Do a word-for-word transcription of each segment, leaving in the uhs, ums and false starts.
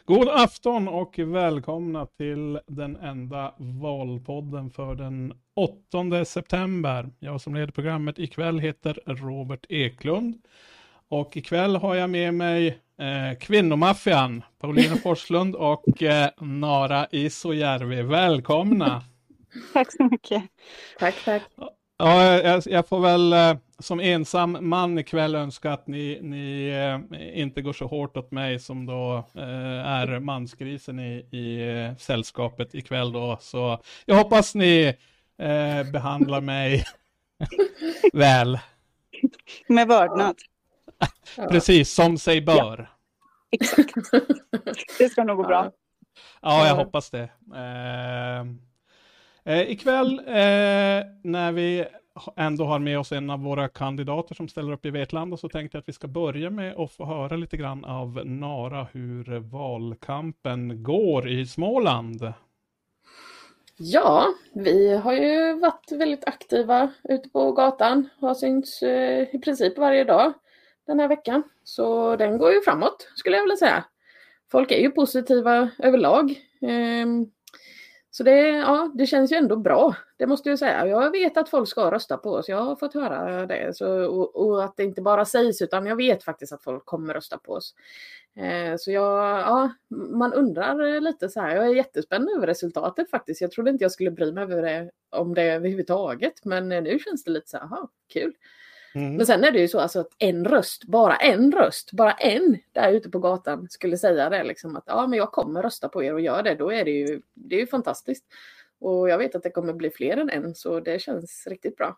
God afton och välkomna till den enda valpodden för den åttonde september. Jag som leder programmet ikväll heter Robert Eklund. Och ikväll har jag med mig eh, kvinnomaffian Paulina Forslund och eh, Nara Isojärvi. Välkomna! Tack så mycket. Tack, tack. Ja, jag, jag får väl eh, som ensam man ikväll önska att ni, ni eh, inte går så hårt åt mig som då eh, är mansgrisen i, i eh, sällskapet ikväll då. Så jag hoppas ni eh, behandlar mig väl. Med vördnad. Ja. Precis, som sig bör. Ja. Exakt. Det ska nog gå bra. Ja, jag hoppas det. Eh, Eh, ikväll eh, när vi ändå har med oss en av våra kandidater som ställer upp i Vetlanda, så tänkte jag att vi ska börja med att få höra lite grann av Nara hur valkampen går i Småland. Ja, vi har ju varit väldigt aktiva ute på gatan. Har synts eh, i princip varje dag den här veckan. Så den går ju framåt skulle jag vilja säga. Folk är ju positiva överlag. Eh, Så det, ja, det känns ju ändå bra, det måste jag säga. Jag vet att folk ska rösta på oss, jag har fått höra det. Så, och, och att det inte bara sägs, utan jag vet faktiskt att folk kommer rösta på oss. Eh, så jag, ja, man undrar lite så här, jag är jättespänd över resultatet faktiskt. Jag trodde inte jag skulle bry mig över det, om det överhuvudtaget, men nu känns det lite så här, aha, kul. Mm. Men sen är det ju så alltså, att en röst, bara en röst, bara en där ute på gatan skulle säga det liksom, att ja, men jag kommer rösta på er och gör det, då är det ju, det är ju fantastiskt. Och jag vet att det kommer bli fler än en, så det känns riktigt bra.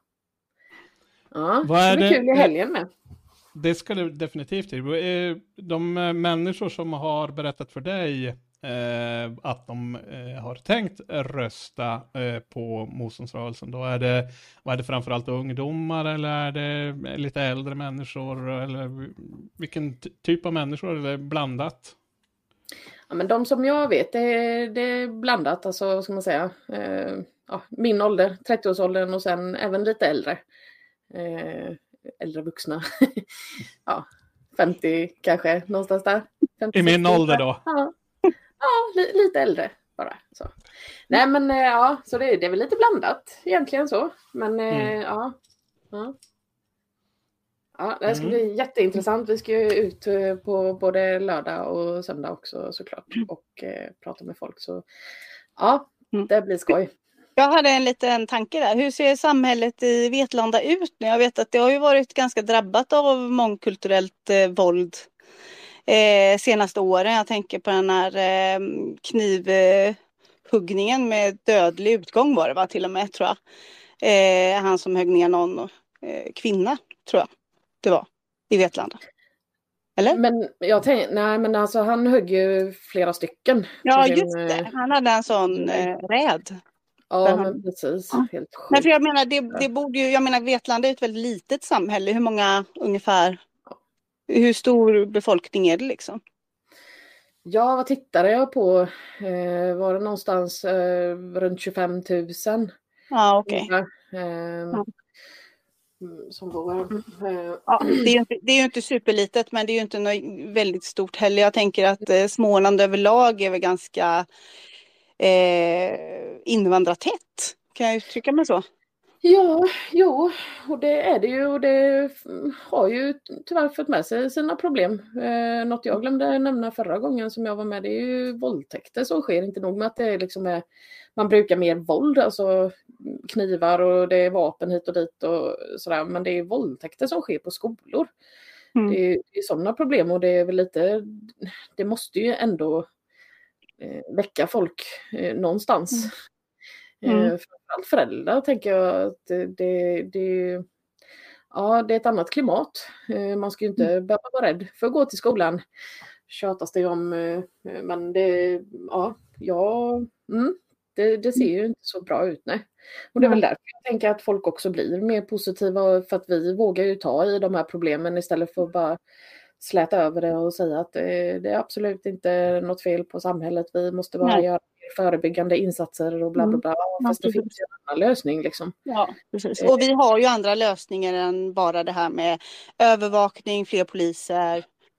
Ja, Vad är det blir det, kul i helgen med. Det ska det definitivt till. De människor som har berättat för dig eh, att de eh, har tänkt rösta eh, på motståndsrörelsen, då är det, vad är det framförallt ungdomar eller är det lite äldre människor eller vilken t- typ av människor, är det blandat? Ja, men de som jag vet, det är, det är blandat, alltså vad ska man säga, eh, ja, min ålder, trettioårsåldern och sen även lite äldre. Eh, äldre vuxna. Ja, femtio kanske, någonstans där. femtio, I min sextio, ålder då? Ja, ja li, lite äldre bara. Så. Nej men ja, så det, det är väl lite blandat egentligen så. Men mm. ja, ja. Ja, det ska bli mm. jätteintressant. Vi ska ju ut på både lördag och söndag också såklart. Och eh, prata med folk. Så ja, det blir skoj. Jag hade en liten tanke där. Hur ser samhället i Vetlanda ut nu? Jag vet att det har ju varit ganska drabbat av mångkulturellt eh, våld eh, senaste åren. Jag tänker på den här eh, knivhuggningen med dödlig utgång var det va, till och med tror jag. Eh, han som högg ner någon eh, kvinna tror jag det var i Vetlanda. Eller? Men jag tänkte, nej men alltså han högg ju flera stycken. Ja just det, han hade en sån eh, räd. Ja, men precis. Ja. Helt Nej, för jag menar, det, det borde ju, jag menar, Vetlanda är ett väldigt litet samhälle. Hur många ungefär, hur stor befolkning är det liksom? Ja, vad tittade jag på? Eh, var det någonstans eh, runt tjugofem tusen? Ja, okej. Okay. Eh, ja. Som bor. Eh. Ja, det är ju inte, det är ju inte superlitet, men det är ju inte något väldigt stort heller. Jag tänker att eh, Småland överlag är väl ganska Eh, invandrartätt, kan jag uttrycka mig så? Ja, jo, och det är det ju och det har ju tyvärr fått med sig sina problem. Eh, något jag glömde nämna förra gången som jag var med, det är ju våldtäkter som sker, inte nog med att det är liksom är, man brukar mer våld, alltså knivar och det är vapen hit och dit och sådär, men det är våldtäkter som sker på skolor. Mm. Det är, det är sådana problem och det är väl lite, det måste ju ändå Eh, väcka folk eh, någonstans. Mm. Eh, framförallt föräldrar tänker jag att det, det, det, ja, det är ett annat klimat. Eh, man ska ju inte mm. behöva vara rädd för att gå till skolan. Tjatas det om, eh, men det, ja, ja mm, det, det ser ju inte så bra ut. Nej. Och det är väl därför jag tänker att folk också blir mer positiva, för att vi vågar ju ta i de här problemen istället för att bara släta över det och säga att det, det är absolut inte något fel på samhället. Vi måste bara Nej. göra förebyggande insatser och bla bla bla. Mm. Fast det finns ju en annan lösning liksom. Ja, precis. Och vi har ju andra lösningar än bara det här med övervakning, fler poliser,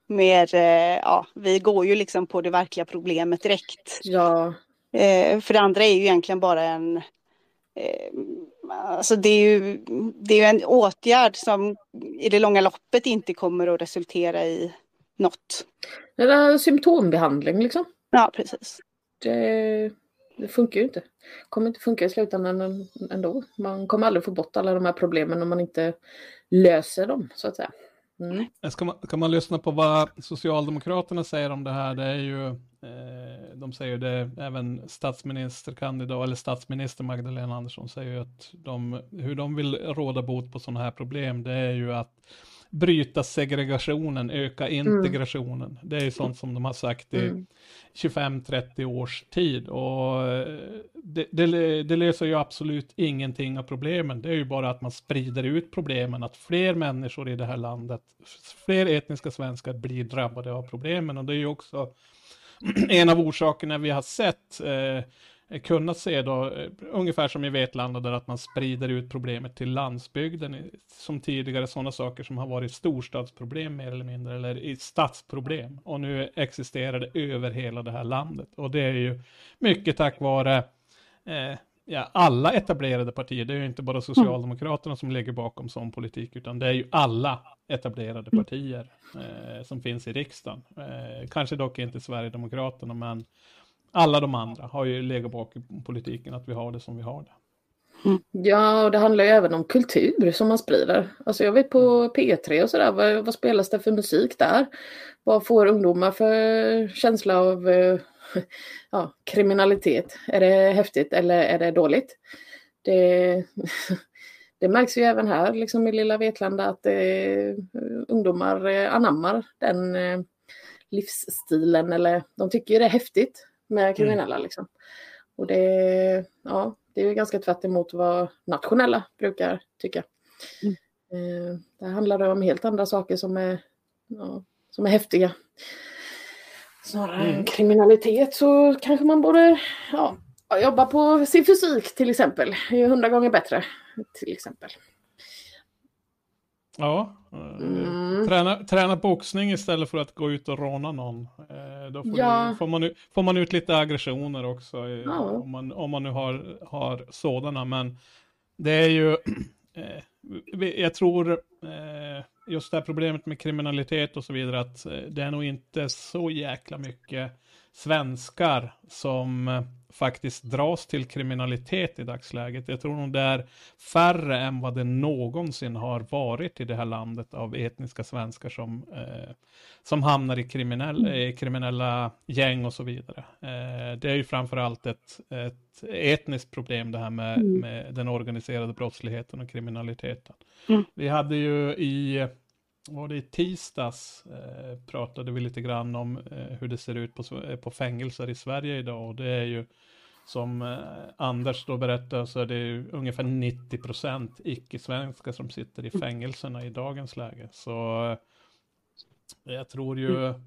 mer, eh, ja, vi går ju liksom på det verkliga problemet direkt. Ja. Eh, för det andra är ju egentligen bara en, eh, alltså det är ju, det är ju en åtgärd som i det långa loppet inte kommer att resultera i något. Det är symptombehandling liksom. Ja, precis. Det, det funkar ju inte. Kommer inte funka i slutändan ändå. Man kommer aldrig få bort alla de här problemen om man inte löser dem, så att säga. Mm. Ska man, kan man lyssna på vad Socialdemokraterna säger om det här? Det är ju, eh, de säger det, även statsministerkandidat eller statsminister Magdalena Andersson säger ju att de, hur de vill råda bot på sådana här problem, det är ju att bryta segregationen, öka integrationen. Mm. Det är ju sånt som de har sagt i mm. tjugofem till trettio års tid. Och det, det, det löser ju absolut ingenting av problemen. Det är ju bara att man sprider ut problemen. Att fler människor i det här landet, fler etniska svenskar blir drabbade av problemen. Och det är ju också en av orsakerna vi har sett eh, kunnat se då, ungefär som i Vetlanda, där att man sprider ut problemet till landsbygden som tidigare, sådana saker som har varit storstadsproblem mer eller mindre, eller i stadsproblem, och nu existerar det över hela det här landet, och det är ju mycket tack vare eh, ja, alla etablerade partier. Det är ju inte bara Socialdemokraterna som ligger bakom sån politik, utan det är ju alla etablerade partier eh, som finns i riksdagen, eh, kanske dock inte Sverigedemokraterna, men alla de andra har ju legat bak i politiken att vi har det som vi har det. Mm. Ja, och det handlar ju även om kultur som man sprider. Alltså jag vet på P tre och sådär, vad, vad spelas det för musik där? Vad får ungdomar för känsla av ja, kriminalitet? Är det häftigt eller är det dåligt? Det, det märks ju även här liksom i lilla Vetlanda att eh, ungdomar anammar den eh, livsstilen, eller de tycker ju det är häftigt med kriminella mm. liksom. Och det, ja, det är ju ganska tvärt emot vad nationella brukar tycka. Mm. Eh, det handlar om helt andra saker som är, ja, som är häftiga. Snarare mm. än kriminalitet, så kanske man borde ja, jobba på sin fysik till exempel. Det är ju hundra gånger bättre till exempel. Ja, mm. träna, träna boxning istället för att gå ut och råna någon. Eh, då får, ja. du, får, man, får man ut lite aggressioner också, eh, ja. om, man, om man nu har, har sådana. Men det är ju, eh, jag tror eh, just det här problemet med kriminalitet och så vidare, att eh, det är nog inte så jäkla mycket svenskar som eh, faktiskt dras till kriminalitet i dagsläget. Jag tror nog det är färre än vad det någonsin har varit i det här landet av etniska svenskar som, eh, som hamnar i kriminell, eh, kriminella gäng och så vidare. Eh, det är ju framförallt ett, ett etniskt problem, det här med, mm. med den organiserade brottsligheten och kriminaliteten. Mm. Vi hade ju i var det i tisdags eh, pratade vi lite grann om eh, hur det ser ut på, på fängelser i Sverige idag, och det är ju som eh, Anders då berättar, så är det ju ungefär nittio procent icke-svenskar som sitter i fängelserna i dagens läge. Så eh, jag tror ju eh,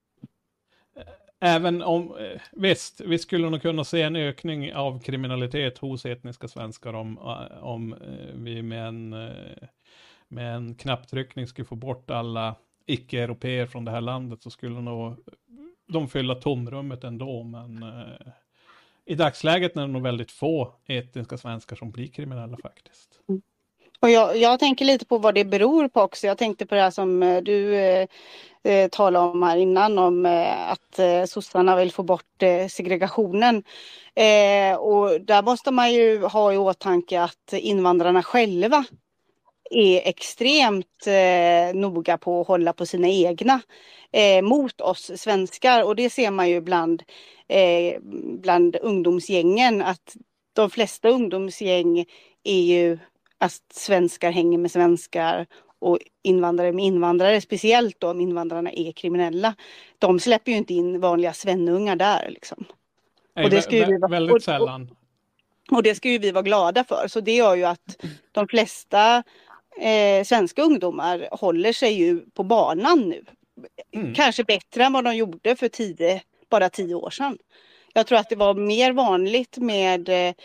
även om eh, visst, vi skulle nog kunna se en ökning av kriminalitet hos etniska svenskar om, om eh, vi med en eh, med en knapptryckning skulle få bort alla icke-europeer från det här landet, så skulle nog de fylla tomrummet ändå. Men eh, i dagsläget är det nog väldigt få etniska svenskar som blir kriminella faktiskt. Mm. Och jag, jag tänker lite på vad det beror på också. Jag tänkte på det här som du eh, talade om här innan, om eh, att eh, sossarna vill få bort eh, segregationen. Eh, och där måste man ju ha i åtanke att invandrarna själva är extremt eh, noga på att hålla på sina egna eh, mot oss svenskar. Och det ser man ju bland, eh, bland ungdomsgängen, att de flesta ungdomsgäng är ju att svenskar hänger med svenskar och invandrare med invandrare, speciellt då om invandrarna är kriminella. De släpper ju inte in vanliga svennungar där liksom. Nej, och det ska ju vä- vara, väldigt sällan. Och, och det ska ju vi vara glada för. Så det gör ju att de flesta Eh, svenska ungdomar håller sig ju på banan nu. Mm. Kanske bättre än vad de gjorde för tio, bara tio år sedan. Jag tror att det var mer vanligt med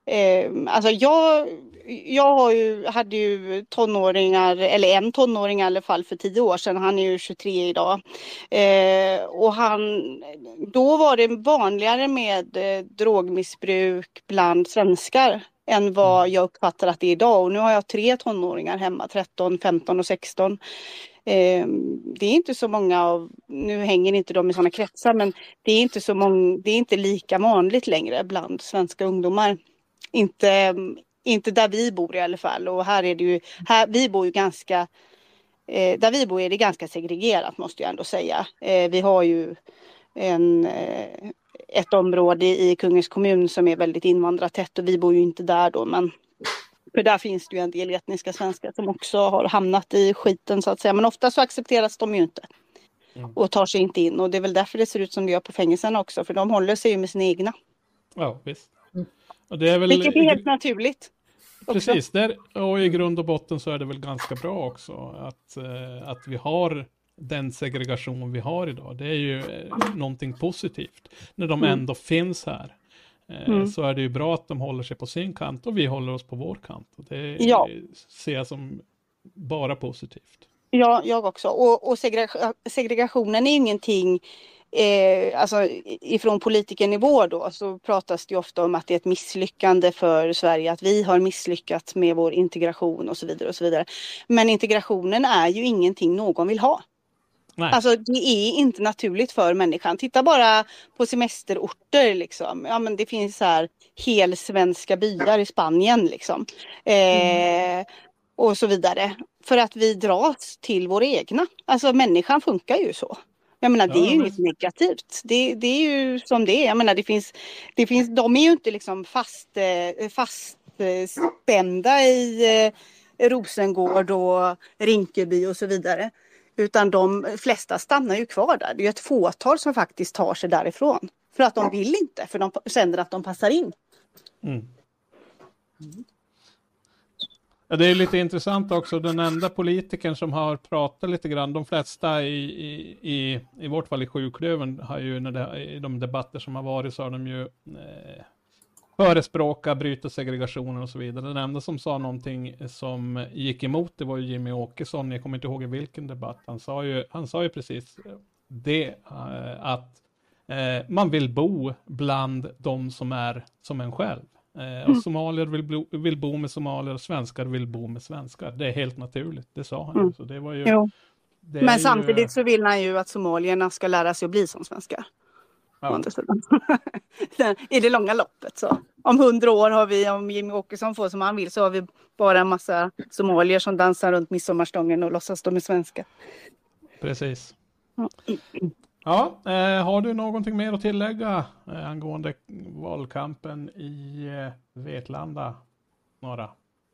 Eh, alltså jag, jag har ju, hade ju tonåringar, eller en tonåring i alla fall för tio år sedan. Han är ju tjugotre idag. Eh, och han, då var det vanligare med eh, drogmissbruk bland svenskar än vad jag uppfattar att det är idag. Och nu har jag tre tonåringar hemma, tretton, femton och sexton. Eh, det är inte så många av, nu hänger inte de i sådana kretsar, men det är inte så många, det är inte lika vanligt längre bland svenska ungdomar. Inte, inte där vi bor i alla fall. Och här är det ju, här, vi bor ju ganska, eh, där vi bor är det ganska segregerat måste jag ändå säga. Eh, vi har ju en, eh, ett område i Kungens kommun som är väldigt invandrartätt och vi bor ju inte där då, men för där finns det ju en del etniska svenskar som också har hamnat i skiten så att säga. Men ofta så accepteras de ju inte och tar sig inte in. Och det är väl därför det ser ut som det gör på fängelserna också. För de håller sig ju med sina egna. Ja, visst. Och det är väl... Vilket är helt naturligt. Precis, där, och i grund och botten så är det väl ganska bra också att, eh, att vi har den segregation vi har idag. Det är ju eh, någonting positivt. När de Mm. ändå finns här. Mm. Så är det ju bra att de håller sig på sin kant och vi håller oss på vår kant. Och det Ja. ser jag som bara positivt. Ja, jag också. Och, och segrega- segregationen är ingenting, eh, alltså ifrån politikernivå då så pratas det ju ofta om att det är ett misslyckande för Sverige, att vi har misslyckats med vår integration och så vidare och så vidare. Men integrationen är ju ingenting någon vill ha. Nej. Alltså det är inte naturligt för människan. Titta bara på semesterorter liksom. Ja men det finns så här helsvenska byar i Spanien liksom. Eh, och så vidare. För att vi dras till våra egna. Alltså människan funkar ju så. Jag menar det är ju Ja, inget negativt. Det, det är ju som det är. Jag menar det finns, det finns, de är ju inte liksom fast, eh, fast eh, spända i eh, Rosengård och Rinkeby och så vidare. Utan de flesta stannar ju kvar där. Det är ju ett fåtal som faktiskt tar sig därifrån. För att de vill inte. För de känner att de passar in. Mm. Ja, det är lite intressant också. Den enda politikern som har pratat lite grann. De flesta i, i, i, i vårt fall i Sjuklövern har ju när det, i de debatter som har varit så har de ju eh, förespråka, bryta segregationen och så vidare. Den enda som sa någonting som gick emot det var ju Jimmy Åkesson. Jag kommer inte ihåg i vilken debatt. Han sa ju, han sa ju precis det eh, att eh, man vill bo bland de som är som en själv. Eh, och somalier vill bo, vill bo med somalier och svenskar vill bo med svenskar. Det är helt naturligt, det sa han ju. Mm. Så det var ju, det Men samtidigt ju... så vill han ju att somalierna ska lära sig att bli som svenskar. Ja. I det långa loppet så. Om hundra år har vi, om Jimmy Åkesson får som han vill, så har vi bara en massa somalier som dansar runt midsommarstången och låtsas de är svenska. Precis. Ja, eh, har du någonting mer att tillägga eh, angående valkampen i eh, Vetlanda norra?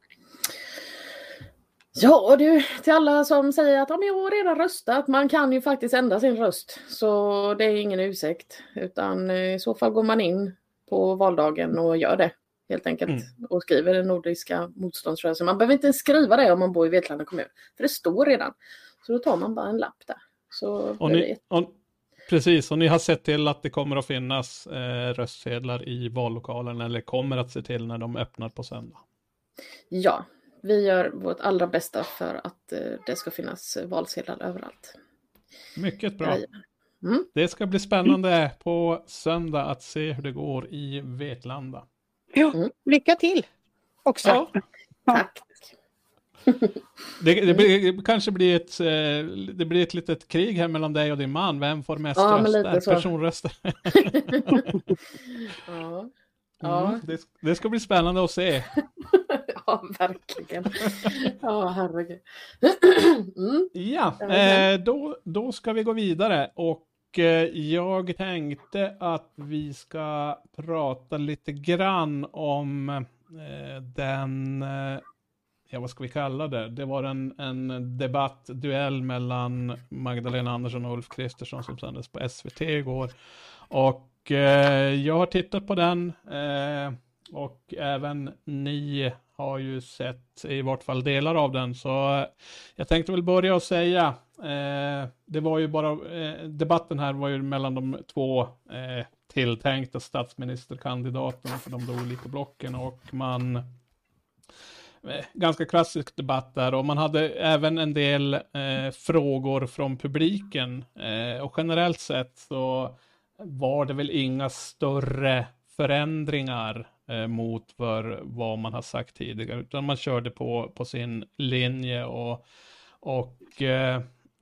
Ja du, till alla som säger att ja, men jag har redan röstat, man kan ju faktiskt ändra sin röst. Så det är ingen ursäkt, utan eh, i så fall går man in på valdagen och gör det helt enkelt. Mm. Och skriver den nordiska motståndsrörelsen. Man behöver inte skriva det om man bor i Vetlanda kommun, för det står redan. Så då tar man bara en lapp där. Så och ni, och, precis, och ni har sett till att det kommer att finnas eh, röstsedlar i vallokalen, eller kommer att se till när de öppnar på söndag? Ja, vi gör vårt allra bästa för att eh, det ska finnas valsedlar överallt. Mycket bra. Mm. Det ska bli spännande på söndag att se hur det går i Vetlanda. Ja, mm. Lycka till också. Ja. Tack. Det, det, blir, det kanske blir ett, det blir ett litet krig här mellan dig och din man. Vem får mest ja, röster? Personröster. ja. Ja. Mm, det, det ska bli spännande att se. Ja, verkligen. Ja, herregud. Mm. Ja, eh, då, då ska vi gå vidare. Och eh, jag tänkte att vi ska prata lite grann om eh, den... Eh, ja, vad ska vi kalla det? Det var en, en debatt, duell mellan Magdalena Andersson och Ulf Kristersson som sändes på S V T igår. Och eh, jag har tittat på den eh, och även ni har ju sett i vart fall delar av den. Så jag tänkte väl börja och säga eh, det var ju bara, eh, debatten här var ju mellan de två eh, tilltänkta statsministerkandidaterna för de olika blocken, och man, eh, ganska klassisk debatt där, och man hade även en del eh, frågor från publiken, eh, och generellt sett så var det väl inga större förändringar eh, mot för vad man har sagt tidigare, utan man körde på, på sin linje, och, och eh,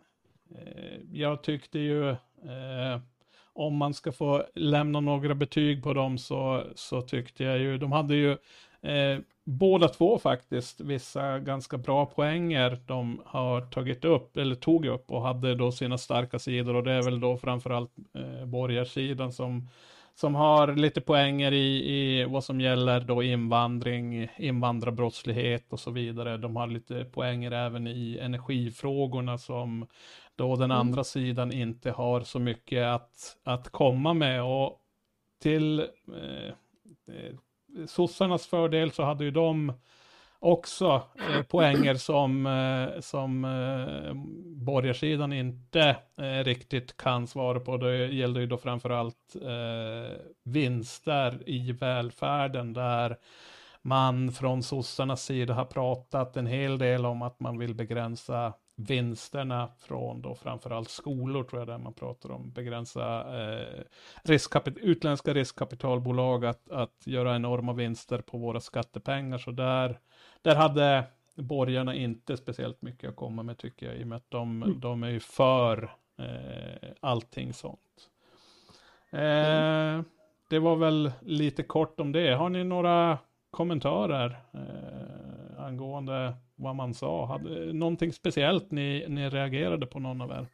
jag tyckte ju eh, om man ska få lämna några betyg på dem, så, så tyckte jag ju, de hade ju eh, båda två faktiskt vissa ganska bra poänger de har tagit upp, eller tog upp, och hade då sina starka sidor, och det är väl då framförallt eh, borgarsidan som, som har lite poänger i, i vad som gäller då invandring, invandrarbrottslighet och så vidare. De har lite poänger även i energifrågorna som då den andra mm. sidan inte har så mycket att, att komma med. Och till eh, eh, sossarnas fördel så hade ju de också eh, poänger som, eh, som eh, borgarsidan inte eh, riktigt kan svara på. Det gällde ju då framförallt eh, vinster i välfärden, där man från sossarnas sida har pratat en hel del om att man vill begränsa vinsterna från då framförallt skolor, tror jag, där man pratar om begränsa eh, riskkapit- utländska riskkapitalbolag att, att göra enorma vinster på våra skattepengar. Så där, där hade borgarna inte speciellt mycket att komma med, tycker jag, i och med att de, mm. de är ju för eh, allting sånt. Eh, mm. Det var väl lite kort om det. Har ni några kommentarer eh, angående vad man sa? Hade någonting speciellt ni, ni reagerade på, någon av er?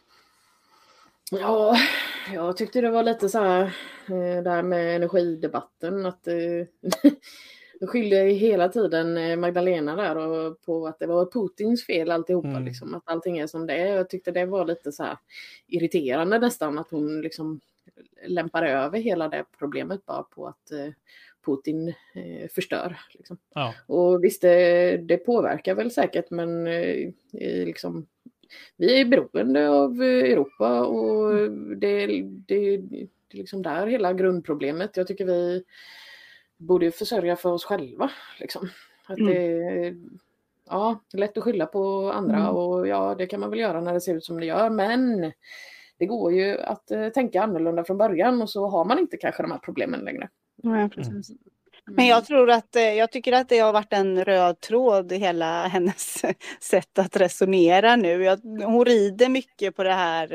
Ja, jag tyckte det var lite så här eh, där med energidebatten, att eh, de skyllde hela tiden Magdalena där och på att det var Putins fel alltihopa, mm. liksom, att allting är som det är. Jag tyckte det var lite så här irriterande nästan, att hon liksom lämpar över hela det problemet bara på att eh, Putin eh, förstör. Liksom. Ja. Och visst, det, det påverkar väl säkert, men eh, liksom, vi är beroende av Europa, och det, det, det är liksom där hela grundproblemet. Jag tycker vi borde försörja för oss själva. Liksom. Att mm. det, ja, det är lätt att skylla på andra, mm. och ja, det kan man väl göra när det ser ut som det gör, men det går ju att uh, tänka annorlunda från början, och så har man inte kanske de här problemen längre. Ja, precis. Mm. Men jag tror att, jag tycker att det har varit en röd tråd i hela hennes sätt att resonera nu. Jag, hon rider mycket på det här,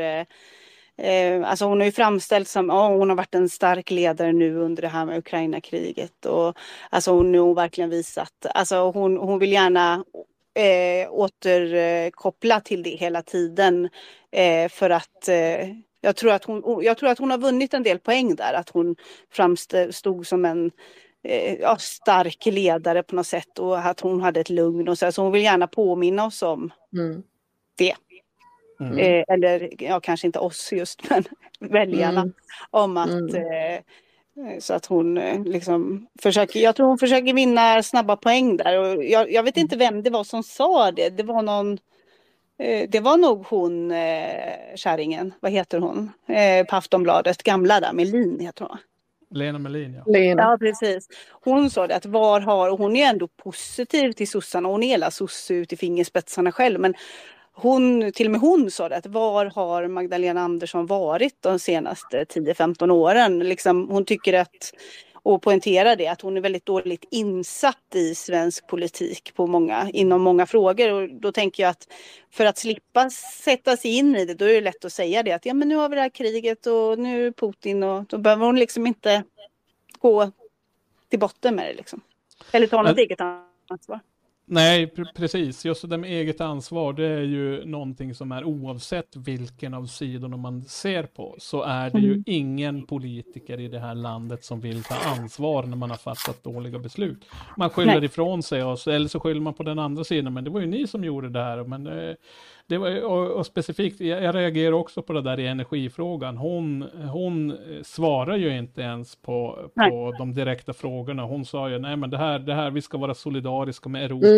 eh, alltså hon har ju framställt som, oh, hon har varit en stark ledare nu under det här med Ukraina-kriget. Och alltså hon har verkligen visat, alltså hon, hon vill gärna eh, återkoppla till det hela tiden eh, för att eh, jag tror att hon, jag tror att hon har vunnit en del poäng där, att hon framstod som en ja, stark ledare på något sätt, och att hon hade ett lugn och så, så hon vill gärna påminna oss om mm. det. Mm. Eh, eller ja, kanske inte oss just, men väljarna mm. om att mm. eh, så att hon eh, liksom försöker, jag tror hon försöker vinna snabba poäng där, och jag, jag vet inte vem det var som sa det. Det var någon eh, det var nog hon eh, kärringen, vad heter hon? Eh, på Aftonbladet, gamla där, Melin heter hon. Lena Melin, ja. Lena. Ja, precis. Hon sa det att var har, och hon är ändå positiv till sossarna, hon är hela sosse ut i fingerspetsarna själv, men hon, till och med hon sa det, att var har Magdalena Andersson varit de senaste tio femton åren? Liksom, hon tycker att, och poängterar det, att hon är väldigt dåligt insatt i svensk politik på många, inom många frågor. Och då tänker jag att för att slippa sätta sig in i det, då är det lätt att säga det, att ja, men nu har vi det här kriget och nu är Putin, och då behöver hon liksom inte gå till botten med det liksom. Eller ta något eget ansvar. Nej, pr- precis. Just det med eget ansvar, det är ju någonting som är, oavsett vilken av sidorna man ser på, så är det mm. ju ingen politiker i det här landet som vill ta ansvar när man har fattat dåliga beslut. Man skyller Nej. ifrån sig, och, eller så skyller man på den andra sidan, men det var ju ni som gjorde det här. Men eh, det var, och, och specifikt, jag, jag reagerar också på det där i energifrågan. Hon, hon svarar ju inte ens på, på de direkta frågorna. Hon sa ju, nej men det här, det här, vi ska vara solidariska med Europa.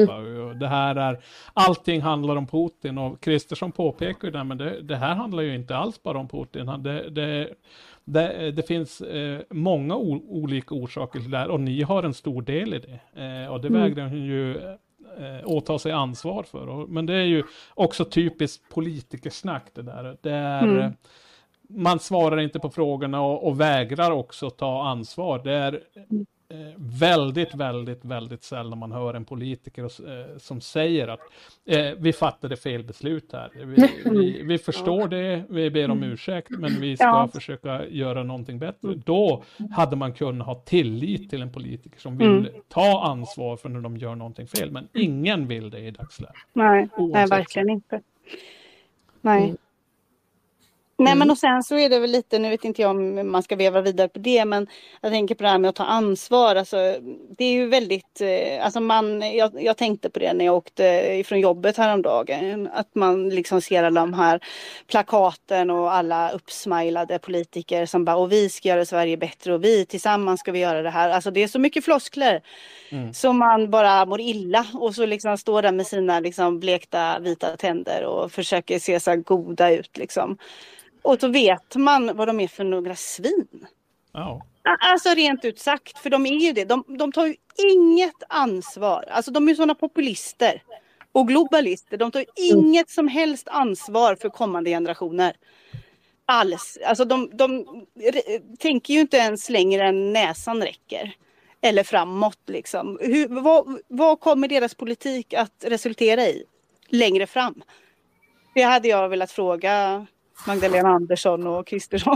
Mm. Det här är, allting handlar om Putin, och Kristersson påpekar ju det, men det, det här handlar ju inte alls bara om Putin. Det, det, det, det finns eh, många o, olika orsaker till det här, och ni har en stor del i det. Eh, och det mm. vägrar hon ju eh, åta sig ansvar för. Och, men det är ju också typiskt politikersnack det där. Det är... Mm. Man svarar inte på frågorna och, och vägrar också ta ansvar. Det är eh, väldigt, väldigt, väldigt sällan man hör en politiker och, eh, som säger att eh, vi fattade fel beslut här. Vi, vi, vi förstår det, vi ber om ursäkt, men vi ska ja. försöka göra någonting bättre. Då hade man kunnat ha tillit till en politiker som vill mm. ta ansvar för när de gör någonting fel. Men ingen vill det i dagsläget. Nej, nej verkligen inte. Nej. Mm. Nej, men och sen så är det väl lite, nu vet inte jag om man ska veva vidare på det, men jag tänker på det här med att ta ansvar. Alltså, det är ju väldigt, alltså man, jag, jag tänkte på det när jag åkte ifrån jobbet häromdagen, att man liksom ser alla de här plakaten och alla uppsmilade politiker som bara, och vi ska göra Sverige bättre och vi tillsammans ska vi göra det här. Alltså det är så mycket floskler mm. som man bara mår illa, och så liksom står där med sina liksom blekta vita tänder och försöker se så goda ut liksom. Och så vet man vad de är för några svin. Oh. Alltså rent ut sagt, för de är ju det. De, de tar ju inget ansvar. Alltså de är ju sådana populister och globalister. De tar ju inget som helst ansvar för kommande generationer. Alls. Alltså de, de tänker ju inte ens längre än näsan räcker. Eller framåt liksom. Hur, vad, vad kommer deras politik att resultera i längre fram? Det hade jag velat fråga Magdalena Andersson och Kristersson.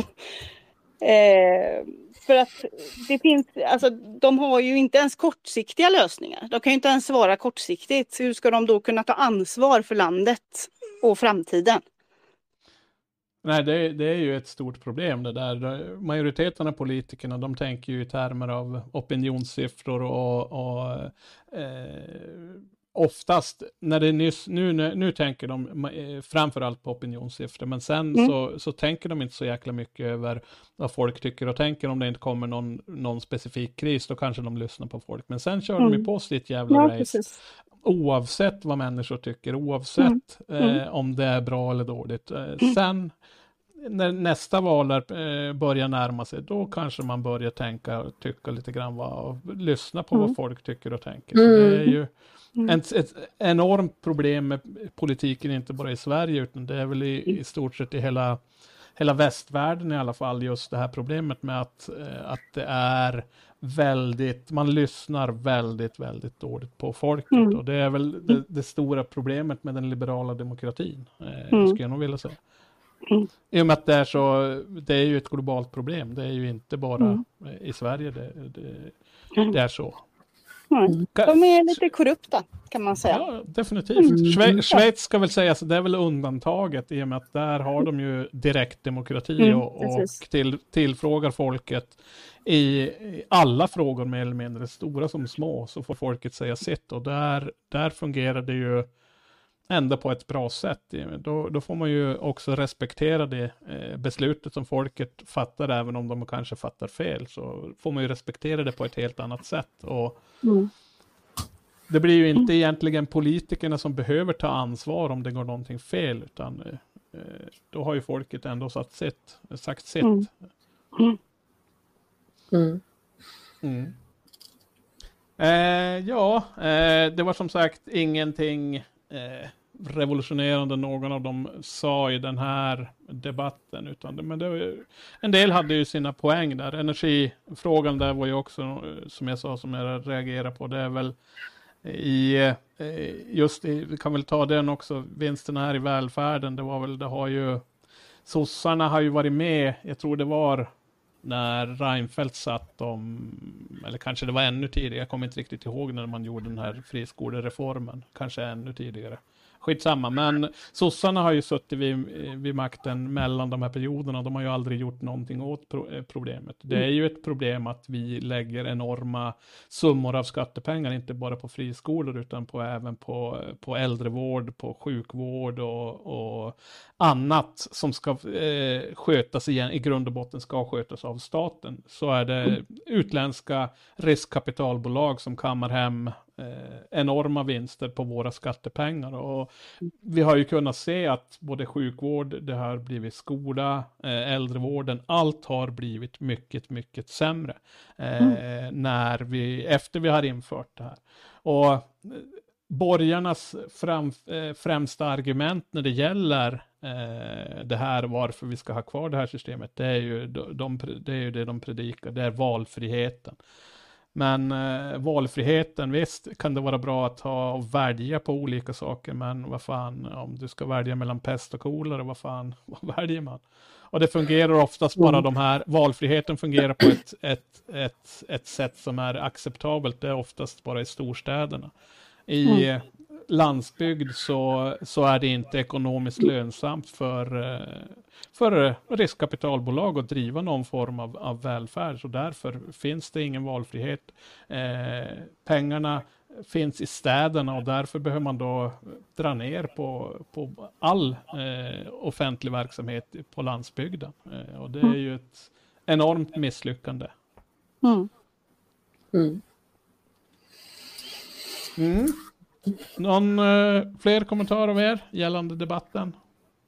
Eh, för att det finns, alltså de har ju inte ens kortsiktiga lösningar. De kan ju inte ens svara kortsiktigt. Hur ska de då kunna ta ansvar för landet och framtiden? Nej, det, det är ju ett stort problem det där. Majoriteten av politikerna, de tänker ju i termer av opinionssiffror och, och eh, oftast, när det är nyss, nu, nu tänker de framförallt på opinionssiffror, men sen mm. så, så tänker de inte så jäkla mycket över vad folk tycker och tänker. Om det inte kommer någon, någon specifik kris, då kanske de lyssnar på folk. Men sen kör mm. de ju på sitt jävla ja, race. Precis. Oavsett vad människor tycker, oavsett mm. Mm. Eh, om det är bra eller dåligt. Eh, mm. Sen när nästa val är, eh, börjar närma sig, då kanske man börjar tänka och tycka lite grann vad, och lyssna på mm. vad folk tycker och tänker. Så mm. det är ju Mm. Ett, ett enormt problem med politiken, inte bara i Sverige, utan det är väl i, i stort sett i hela, hela västvärlden i alla fall, just det här problemet med att, att det är väldigt, man lyssnar väldigt, väldigt dåligt på folket. Mm. Och det är väl det, det stora problemet med den liberala demokratin, eh, mm. skulle jag nog vilja säga. Mm. I och med att det är så, det är ju ett globalt problem, det är ju inte bara mm. i Sverige det, det, det är så. Mm. De är lite korrupta, kan man säga. Ja, definitivt. Mm. Schwe- Schweiz ska väl säga, så det är väl undantaget i och med att där har de ju direkt demokrati mm, och, och till, tillfrågar folket i, i alla frågor mer eller mindre, stora som små, så får folket säga sitt, och där, där fungerar det ju ändå på ett bra sätt. Då, då får man ju också respektera det eh, beslutet som folket fattar, även om de kanske fattar fel, så får man ju respektera det på ett helt annat sätt. Och mm. det blir ju inte egentligen politikerna som behöver ta ansvar om det går någonting fel, utan eh, då har ju folket ändå satt sitt, sagt sitt. Mm. Mm. Mm. Eh, ja, eh, det var som sagt ingenting Eh, revolutionerande någon av dem sa i den här debatten, utan det, men det var, en del hade ju sina poäng där. Energifrågan där var ju också, som jag sa, som jag reagerar på, det är väl i eh, just i, vi kan väl ta den också, vinsterna här i välfärden, det var väl, det har ju sossarna har ju varit med, jag tror det var när Reinfeldt satt om, eller kanske det var ännu tidigare, jag kommer inte riktigt ihåg när man gjorde den här friskolereformen, kanske ännu tidigare. Skitsamma, men sossarna har ju suttit vid, vid makten mellan de här perioderna, de har ju aldrig gjort någonting åt pro- problemet. Det är ju ett problem att vi lägger enorma summor av skattepengar, inte bara på friskolor utan på, även på, på äldrevård, på sjukvård och, och annat som ska eh, skötas igen, i grund och botten ska skötas av staten. Så är det utländska riskkapitalbolag som kammar hem eh, enorma vinster på våra skattepengar. Och vi har ju kunnat se att både sjukvård, det har blivit skola, eh, äldrevården, allt har blivit mycket, mycket sämre eh, mm. när vi, efter vi har infört det här. Och eh, borgarnas fram, eh, främsta argument när det gäller eh, det här, varför vi ska ha kvar det här systemet, det är ju, de, de, det, är ju det de predikar, det är valfriheten. Men eh, valfriheten, visst kan det vara bra att ha och välja på olika saker, men vad fan, om du ska välja mellan pest och kolera, vad fan, vad väljer man? Och det fungerar oftast bara de här, valfriheten fungerar på ett, ett, ett, ett sätt som är acceptabelt, det är oftast bara i storstäderna. I mm. landsbygd så, så är det inte ekonomiskt lönsamt för, för riskkapitalbolag att driva någon form av, av välfärd. Så därför finns det ingen valfrihet. Eh, pengarna finns i städerna och därför behöver man då dra ner på, på all eh, offentlig verksamhet på landsbygden. Eh, och det är ju ett enormt misslyckande. Mm. Mm. Mm. Någon eh, fler kommentarer av er gällande debatten?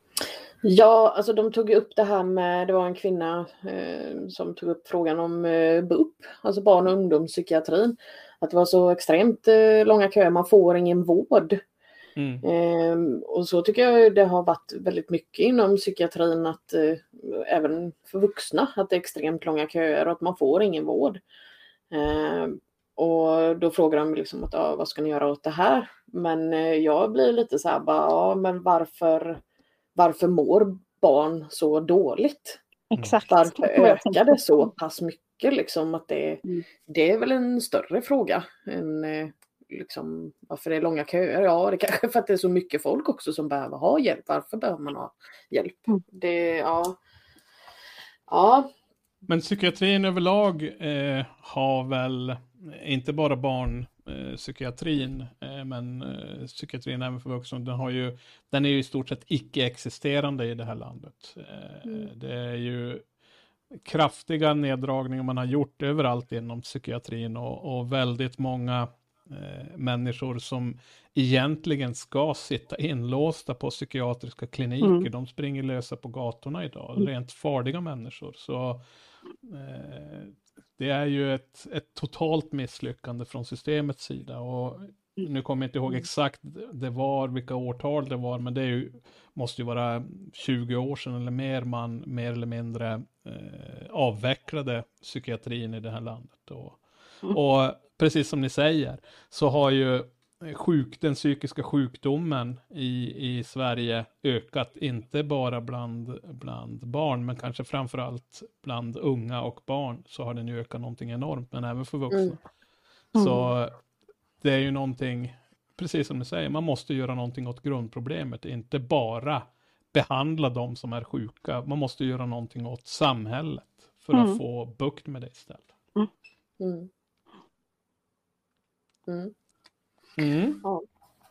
Ja, alltså de tog upp det här med, det var en kvinna eh, som tog upp frågan om eh, B U P, alltså barn- och ungdomspsykiatrin. Att det var så extremt eh, långa köer, man får ingen vård. Mm. Eh, och så tycker jag det har varit väldigt mycket inom psykiatrin, att eh, även för vuxna, att det är extremt långa köer och att man får ingen vård. Eh, Och då frågar de liksom att ja, vad ska ni göra åt det här? Men eh, jag blir lite så här, bara, ja, men varför, varför mår barn så dåligt? Exakt. Varför ökar det så pass mycket? Liksom, att det, mm. det är väl en större fråga än eh, liksom, varför det är långa köer. Ja, det kanske för att det är så mycket folk också som behöver ha hjälp. Varför behöver man ha hjälp? Mm. Det, ja. Ja. Men psykiatrin överlag eh, har väl inte bara barnpsykiatrin, eh, men eh, psykiatrin även för vuxna, den, har ju, den är ju i stort sett icke-existerande i det här landet. Eh, mm. Det är ju kraftiga neddragningar man har gjort överallt inom psykiatrin och, och väldigt många eh, människor som egentligen ska sitta inlåsta på psykiatriska kliniker, mm. de springer lösa på gatorna idag, mm. rent farliga människor. Så eh, det är ju ett, ett totalt misslyckande från systemets sida, och nu kommer jag inte ihåg exakt det var, vilka årtal det var, men det är ju, måste ju vara tjugo år sedan eller mer man mer eller mindre eh, avvecklade psykiatrin i det här landet. Och, mm. och precis som ni säger så har ju sjuk, den psykiska sjukdomen i, i Sverige ökat, inte bara bland, bland barn, men kanske framförallt bland unga och barn så har den ju ökat någonting enormt, men även för vuxna. Mm. Mm. Så det är ju någonting, precis som ni säger, man måste göra någonting åt grundproblemet, inte bara behandla de som är sjuka, man måste göra någonting åt samhället för mm. att få bukt med det istället. Mm. Mm. Mm. Mm. Ja.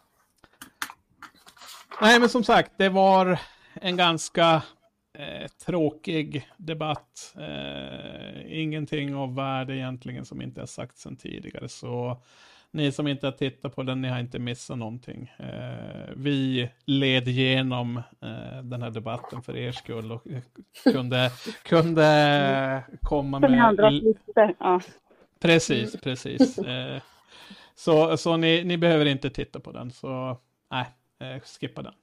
Nej, men som sagt, det var en ganska eh, tråkig debatt. Eh, ingenting av värde egentligen som inte har sagt sedan tidigare. Så ni som inte har tittat på den, ni har inte missat någonting. Eh, vi led igenom eh, den här debatten för er skull och kunde, kunde komma med... L- ja. Precis, precis. Eh, Så, så ni, ni behöver inte titta på den. Så nej, eh, skippa den.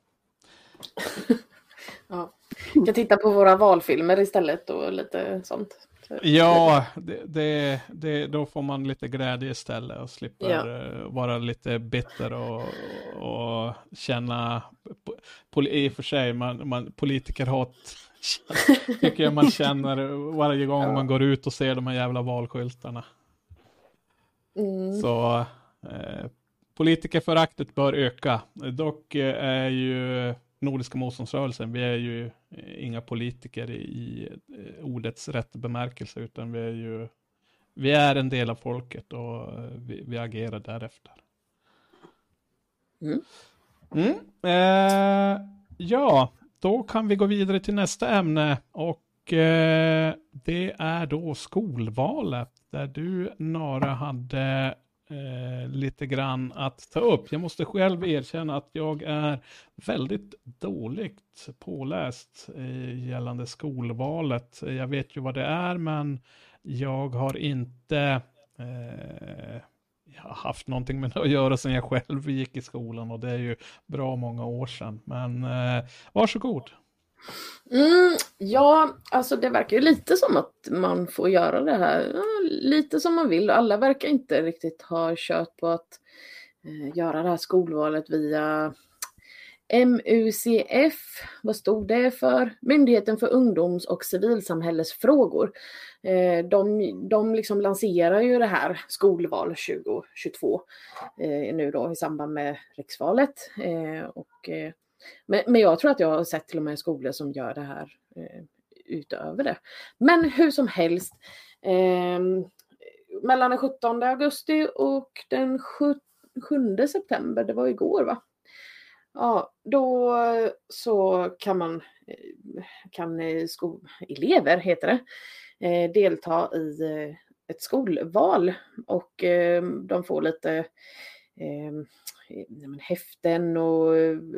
Ja. Jag kan titta på våra valfilmer istället och lite sånt. Ja, det, det, det, då får man lite glädje istället och slipper ja. vara lite bitter och, och känna, i och för sig, man, man, politikerhat tycker jag man känner varje gång ja. man går ut och ser de här jävla valskyltarna. Mm. Så eh, politikerföraktet bör öka. Dock eh, är ju Nordiska motståndsrörelsen, vi är ju inga politiker i, i eh, ordets rätt bemärkelse, utan vi är ju vi är en del av folket och eh, vi, vi agerar därefter. Mm. Mm. Eh, ja, då kan vi gå vidare till nästa ämne, och eh, det är då skolvalet, där du, Nara, hade eh, lite grann att ta upp. Jag måste själv erkänna att jag är väldigt dåligt påläst eh, gällande skolvalet. Jag vet ju vad det är, men jag har inte eh, jag har haft någonting med det att göra sedan jag själv gick i skolan, och det är ju bra många år sedan. Men eh, varsågod. Mm, ja, alltså det verkar ju lite som att man får göra det här ja, lite som man vill. Alla verkar inte riktigt ha kört på att eh, göra det här skolvalet via M U C F. Vad stod det för? Myndigheten för ungdoms- och civilsamhällesfrågor. Eh, de de liksom lanserar ju det här skolval tjugo tjugotvå eh, nu då i samband med riksvalet. Eh, och eh, Men, men jag tror att jag har sett till och med skolor som gör det här eh, utöver det. Men hur som helst, eh, mellan den sjuttonde augusti och den sjunde september, det var igår va? Ja, då så kan man, kan skol, elever heter det, eh, delta i eh, ett skolval, och eh, de får lite eh, häften och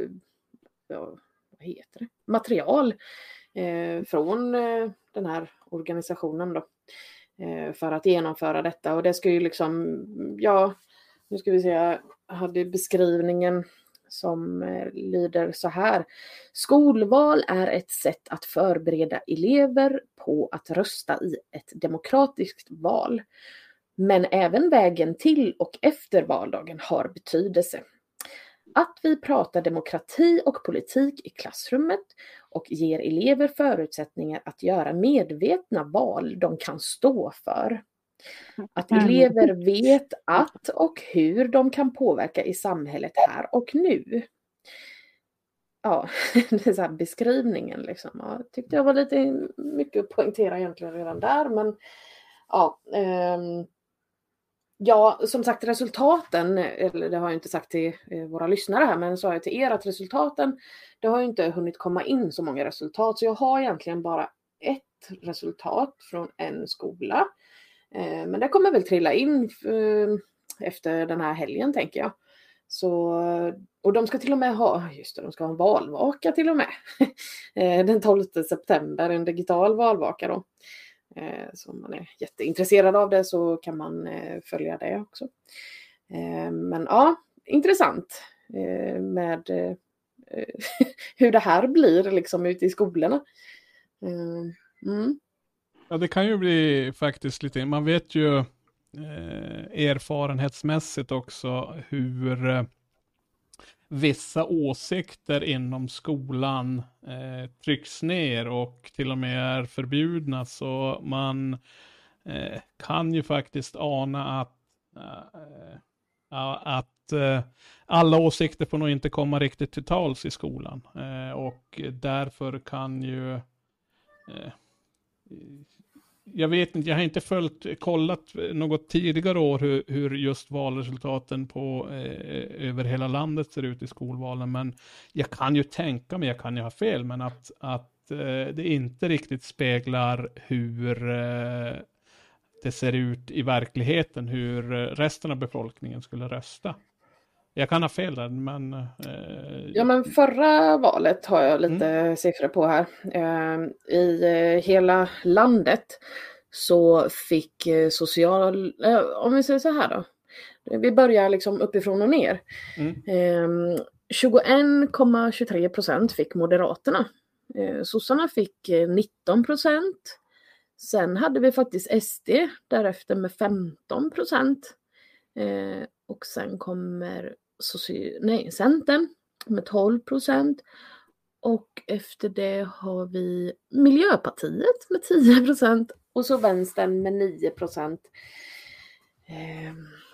ja, vad heter det? material eh, från eh, den här organisationen då, eh, för att genomföra detta. Och det ska ju liksom, ja, nu ska vi se, jag hade beskrivningen som eh, lyder så här. Skolval är ett sätt att förbereda elever på att rösta i ett demokratiskt val. Men även vägen till och efter valdagen har betydelse. Att vi pratar demokrati och politik i klassrummet och ger elever förutsättningar att göra medvetna val de kan stå för. Att elever vet att och hur de kan påverka i samhället här och nu. Ja, det är så här beskrivningen liksom. Jag tyckte jag var lite mycket att poängtera egentligen redan där, men ja, um, Ja, som sagt resultaten, eller det har jag inte sagt till våra lyssnare här, men sa jag till er att resultaten, det har ju inte hunnit komma in så många resultat, så jag har egentligen bara ett resultat från en skola. Men det kommer väl trilla in efter den här helgen tänker jag. Så, och de ska till och med ha, just det, de ska ha en valvaka till och med. Den tolfte september, en digital valvaka då. Så om man är jätteintresserad av det så kan man följa det också. Men ja, intressant med hur det här blir liksom ute i skolorna. Mm. Ja, det kan ju bli faktiskt lite, man vet ju erfarenhetsmässigt också hur vissa åsikter inom skolan eh, trycks ner och till och med är förbjudna, så man eh, kan ju faktiskt ana att, eh, att eh, alla åsikter får nog inte komma riktigt till tals i skolan, eh, och därför kan ju eh, jag vet inte, jag har inte följt, kollat något tidigare år hur, hur just valresultaten på, eh, över hela landet ser ut i skolvalen, men jag kan ju tänka mig, jag kan ju ha fel, men att, att eh, det inte riktigt speglar hur eh, det ser ut i verkligheten, hur resten av befolkningen skulle rösta. Jag kan ha fel där, men... Eh, ja, men förra valet har jag lite mm. siffror på här. Eh, I eh, hela landet så fick eh, social... Eh, om vi säger så här då. Vi börjar liksom uppifrån och ner. Mm. Eh, tjugoen komma tjugotre procent fick Moderaterna. Eh, Sossarna fick eh, nitton procent. Sen hade vi faktiskt S D därefter med femton procent. Eh, och sen kommer... Soci- nej, Centern med tolv procent, och efter det har vi Miljöpartiet med tio procent och så Vänstern med nio procent. Eh,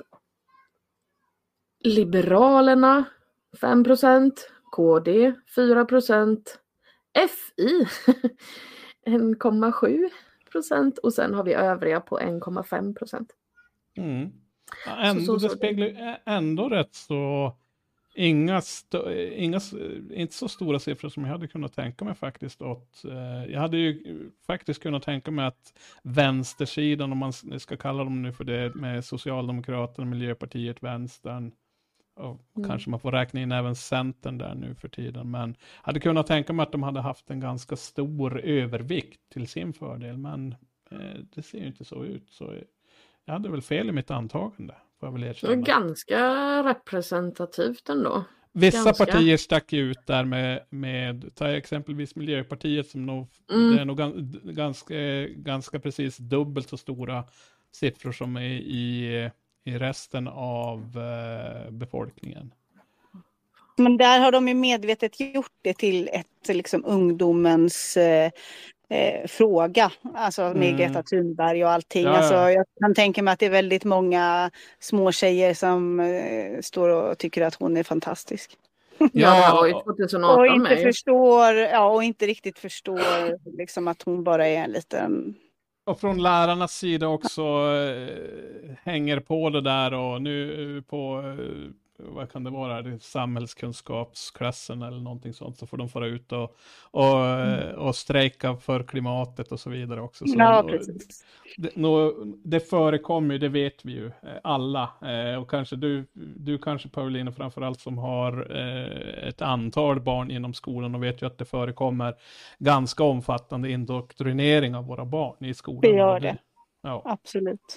Liberalerna fem procent, K D fyra procent, F I en komma sju procent och sen har vi övriga på en komma fem procent. Mm. Ja, ändå, så, så, så. Det speglar ändå rätt så Inga, st- inga, inte så stora siffror som jag hade kunnat tänka mig faktiskt. Åt, eh, jag hade ju faktiskt kunnat tänka mig att vänstersidan, om man ska kalla dem nu för det, med Socialdemokraterna, Miljöpartiet, Vänstern, och mm. kanske man får räkna in även Centern där nu för tiden, men hade kunnat tänka mig att de hade haft en ganska stor övervikt till sin fördel, men eh, det ser ju inte så ut. Så jag hade väl fel i mitt antagande. Ganska representativt ändå. Vissa Ganska. partier stack ut där med, med ta exempelvis Miljöpartiet som nog, mm. det är nog ganska, ganska precis dubbelt så stora siffror som är i, i resten av eh, befolkningen. Men där har de ju medvetet gjort det till ett liksom ungdomens eh, eh, fråga. Alltså med mm. Greta Thunberg och allting. Ja, ja. Alltså, jag kan tänka mig att det är väldigt många små tjejer som eh, står och tycker att hon är fantastisk. Ja, och, tjugoarton och inte med. förstår, ja, och inte riktigt förstår liksom att hon bara är en liten... Och från lärarnas sida också eh, hänger på det där, och nu på... Eh, vad kan det vara, det samhällskunskapsklassen eller någonting sånt, så får de fara ut och, och, mm. och strejka för klimatet och så vidare också. Så ja, precis. Det, no, det förekommer, det vet vi ju alla, eh, och kanske du, du kanske Paulina framförallt som har eh, ett antal barn inom skolan, och vet ju att det förekommer ganska omfattande indoktrinering av våra barn i skolan. Det gör det, ja. Absolut.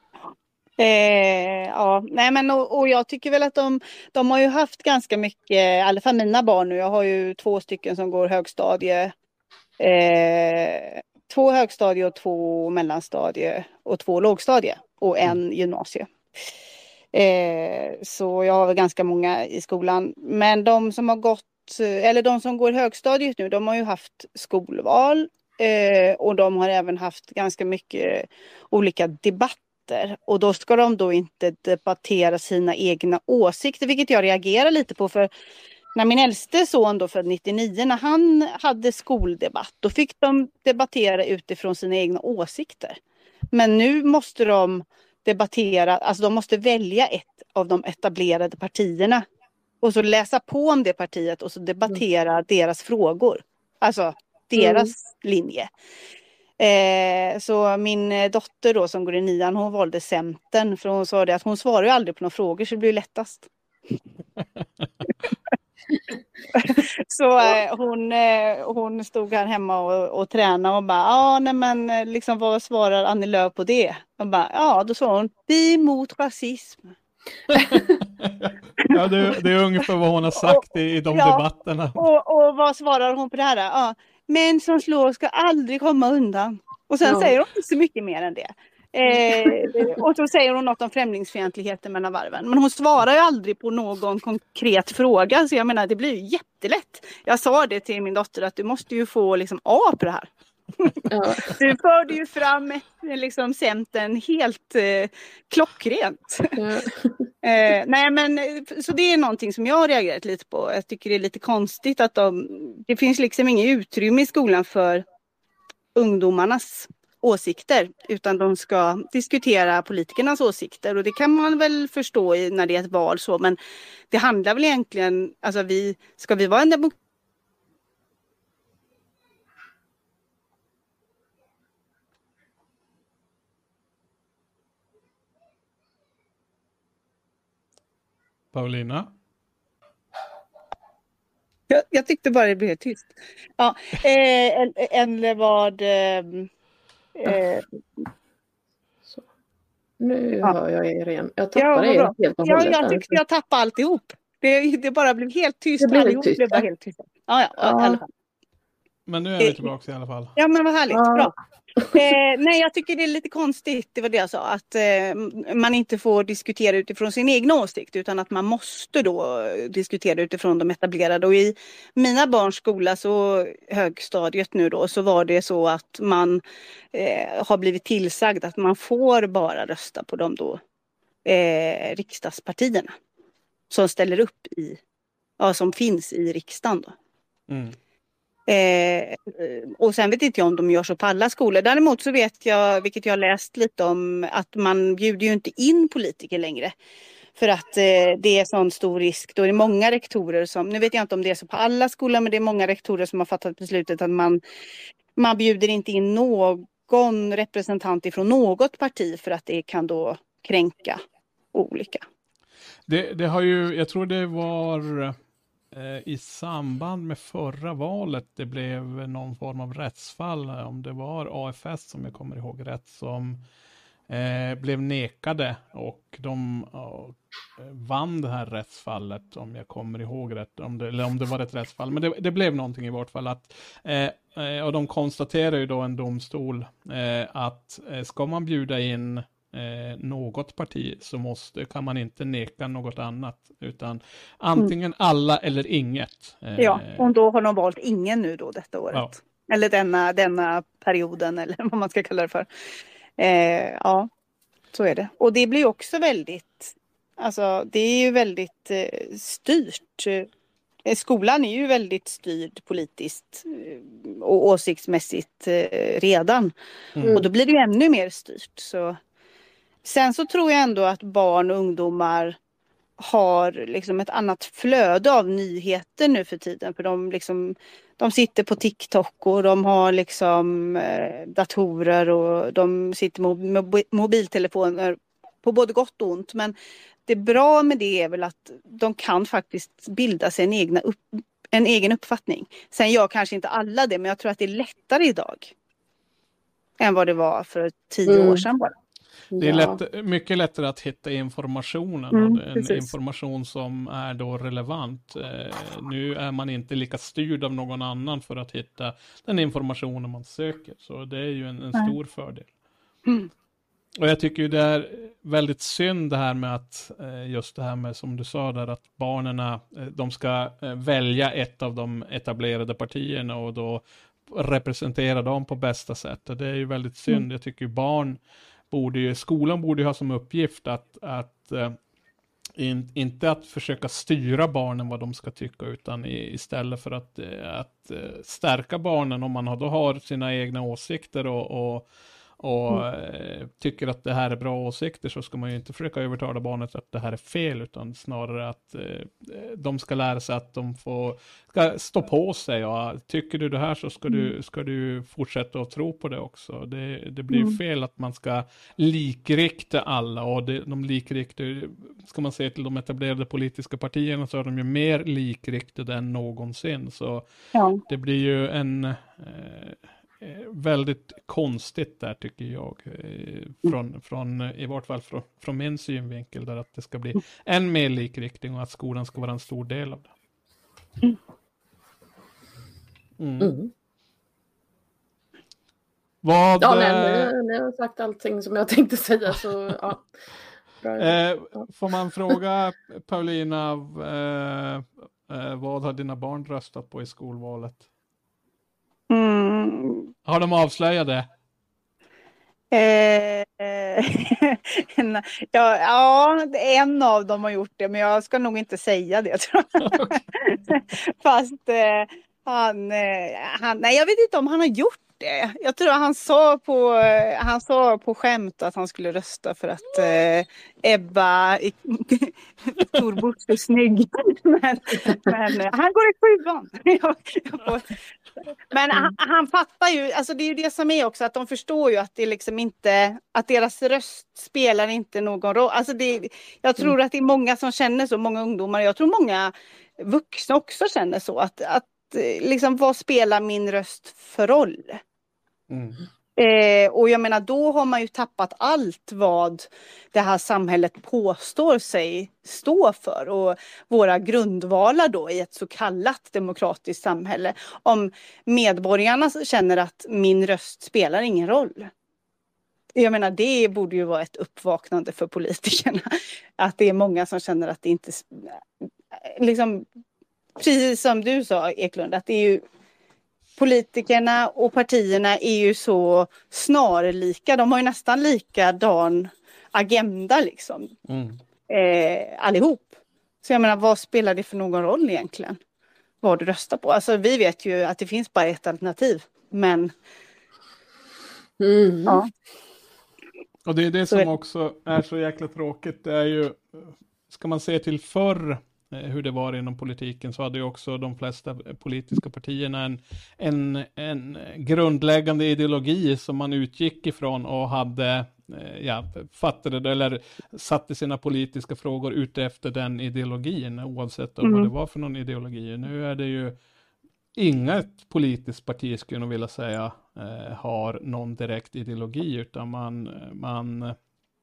Eh, ja, nej men och, och jag tycker väl att de, de har ju haft ganska mycket, i alla fall mina barn nu, jag har ju två stycken som går högstadie, eh, två högstadie och två mellanstadie och två lågstadie och en mm. gymnasie. Eh, så jag har väl ganska många i skolan, men de som har gått, eller de som går högstadiet nu, de har ju haft skolval eh, och de har även haft ganska mycket olika debatter. Och då ska de då inte debattera sina egna åsikter, vilket jag reagerar lite på, för när min äldste son då född nittionio, när han hade skoldebatt, då fick de debattera utifrån sina egna åsikter. Men nu måste de debattera, alltså de måste välja ett av de etablerade partierna och så läsa på om det partiet och så debattera mm. deras frågor, alltså deras mm. linje. Eh, så min dotter då som går i nian, hon valde Centern, för hon sa det att hon svarar ju aldrig på några frågor, så det blir lättast. Så eh, hon, eh, hon stod här hemma och, och tränade och bara, ja ah, nej men liksom vad svarar Annie Lööf på det? Och bara, ja då sa hon, vi emot rasism. Ja, det, det är ungefär vad hon har sagt i, i de ja, debatterna. Och, och vad svarar hon på det här? Ja, män som slår ska aldrig komma undan. Och sen ja. säger hon inte så mycket mer än det. Eh, och så säger hon något om främlingsfientligheten mellan varven. Men hon svarar ju aldrig på någon konkret fråga. Så jag menar, det blir ju jättelätt. Jag sa det till min dotter att du måste ju få liksom A på det här. Ja. Du förde ju fram liksom Centern helt eh, klockrent. Ja. eh, nej men så det är någonting som jag har reagerat lite på. Jag tycker det är lite konstigt att de, det finns liksom inget utrymme i skolan för ungdomarnas åsikter, utan de ska diskutera politikernas åsikter, och det kan man väl förstå i, när det är ett val så, men det handlar väl egentligen, alltså vi, ska vi vara en demokrati? Paulina? Jag, jag tyckte bara det blev tyst. Ja, eh, eller vad... Eh, eh, så. Nu ja. hör jag er igen. Jag tappade ja, er helt och hållet. Ja, jag tyckte jag tappade alltihop. Det, det bara blev helt tyst. Det blev allihop tyst. Blev bara helt tyst. Ja, ja, ja. I alla fall. Men nu är vi tillbaka i alla fall. Ja, men vad härligt. Ja. Bra. Eh, nej, jag tycker det är lite konstigt, det var det jag sa, att eh, man inte får diskutera utifrån sin egna åsikt, utan att man måste då diskutera utifrån de etablerade. Och i mina barns skola, så högstadiet nu då, så var det så att man eh, har blivit tillsagd att man får bara rösta på de då eh, riksdagspartierna som ställer upp i, ja, som finns i riksdagen då. Mm. Eh, och sen vet inte jag om de gör så på alla skolor. Däremot så vet jag, vilket jag har läst lite om, att man bjuder ju inte in politiker längre. För att eh, det är sån stor risk. Då är det många rektorer som, nu vet jag inte om det är så på alla skolor, men det är många rektorer som har fattat beslutet att man, man bjuder inte in någon representant ifrån något parti för att det kan då kränka olika. Det, det har ju, jag tror det var eh, i samband med förra valet det blev någon form av rättsfall, om det var A F S som jag kommer ihåg rätt, som eh, blev nekade och de eh, vann det här rättsfallet, om jag kommer ihåg rätt, om det, eller om det var ett rättsfall, men det, det blev någonting i vart fall att eh, och de konstaterar ju då en domstol eh, att eh, ska man bjuda in Eh, något parti så måste, kan man inte neka något annat, utan antingen mm. alla eller inget. Eh, ja, och då har de valt ingen nu då detta året. Ja. Eller denna, denna perioden, eller vad man ska kalla det för. Eh, ja, så är det. Och det blir också väldigt, alltså det är ju väldigt eh, styrt. Eh, skolan är ju väldigt styrd politiskt eh, och åsiktsmässigt eh, redan. Mm. Och då blir det ju ännu mer styrt, så sen så tror jag ändå att barn och ungdomar har liksom ett annat flöde av nyheter nu för tiden. För de, liksom, de sitter på TikTok och de har liksom eh, datorer och de sitter med mob- mobiltelefoner på både gott och ont. Men det bra med det är väl att de kan faktiskt bilda sig en, egna upp, en egen uppfattning. Sen gör kanske inte alla det, men jag tror att det är lättare idag än vad det var för tio mm. år sedan bara. Det är lätt, mycket lättare att hitta informationen, mm, och en information som är då relevant. Eh, nu är man inte lika styrd av någon annan för att hitta den informationen man söker. Så det är ju en, en stor fördel. Mm. Och jag tycker ju det är väldigt synd det här med att, eh, just det här med som du sa där, att barnen eh, de ska eh, välja ett av de etablerade partierna och då representera dem på bästa sätt. Och det är ju väldigt synd. Mm. Jag tycker ju barn borde ju, skolan borde ju ha som uppgift att, att uh, in, inte att försöka styra barnen vad de ska tycka, utan i, istället för att, uh, att uh, stärka barnen om man har, då har sina egna åsikter och, och, och mm. uh, tycker att det här är bra åsikter, så ska man ju inte försöka övertala barnet att det här är fel, utan snarare att uh, de ska lära sig att de får ska stå på sig, och tycker du det här så ska, mm. du, ska du fortsätta att tro på det också. Det, det blir mm. fel att man ska likrikta alla, och det, de likriktar, ska man säga till de etablerade politiska partierna, så är de ju mer likriktade än någonsin. Så ja. Det blir ju en eh, väldigt konstigt där, tycker jag, eh, från, mm. från, i vart fall från, från min synvinkel, där att det ska bli än mer likriktning och att skolan ska vara en stor del av det. Mm. Mm. Mm. Vad, ja, nej, ni, ni har sagt allting som jag tänkte säga, så ja. eh, får man fråga Paulina, eh, eh, vad har dina barn röstat på i skolvalet? Mm. Har de avslöjat det? Eh, ja, ja, en av dem har gjort det, men jag ska nog inte säga det, tror jag. Fast eh, han, eh, han, nej, jag vet inte om han har gjort det. Jag tror han sa på, han sa på skämt att han skulle rösta för att eh, Ebba Thorbusch är snygg. men, men han går i sjuan. jag, jag får, men han, han fattar ju, alltså det är ju det som är också, att de förstår ju att det liksom inte, att deras röst spelar inte någon roll. Alltså det, jag tror mm. att det är många som känner så, många ungdomar, jag tror många vuxna också känner så, att, att liksom, vad spelar min röst för roll? Mm. Eh, och jag menar, då har man ju tappat allt vad det här samhället påstår sig stå för, och våra grundvalar då i ett så kallat demokratiskt samhälle. Om medborgarna känner att min röst spelar ingen roll. Jag menar, det borde ju vara ett uppvaknande för politikerna. Att det är många som känner att det inte, liksom, precis som du sa, Eklund, att det är ju politikerna och partierna är ju så snarlika. De har ju nästan likadan agenda liksom. Mm. Eh, allihop. Så jag menar, vad spelar det för någon roll egentligen? Vad du röstar på. Alltså vi vet ju att det finns bara ett alternativ. Men mm. ja. Och det är det som också är så jäkla tråkigt. Det är ju, ska man se till förr hur det var inom politiken, så hade ju också de flesta politiska partierna en, en, en grundläggande ideologi som man utgick ifrån och hade, ja, fattade det eller satte sina politiska frågor ute efter den ideologin, oavsett mm. vad det var för någon ideologi. Nu är det ju inget politiskt parti, skulle jag vilja säga, eh, har någon direkt ideologi, utan man, man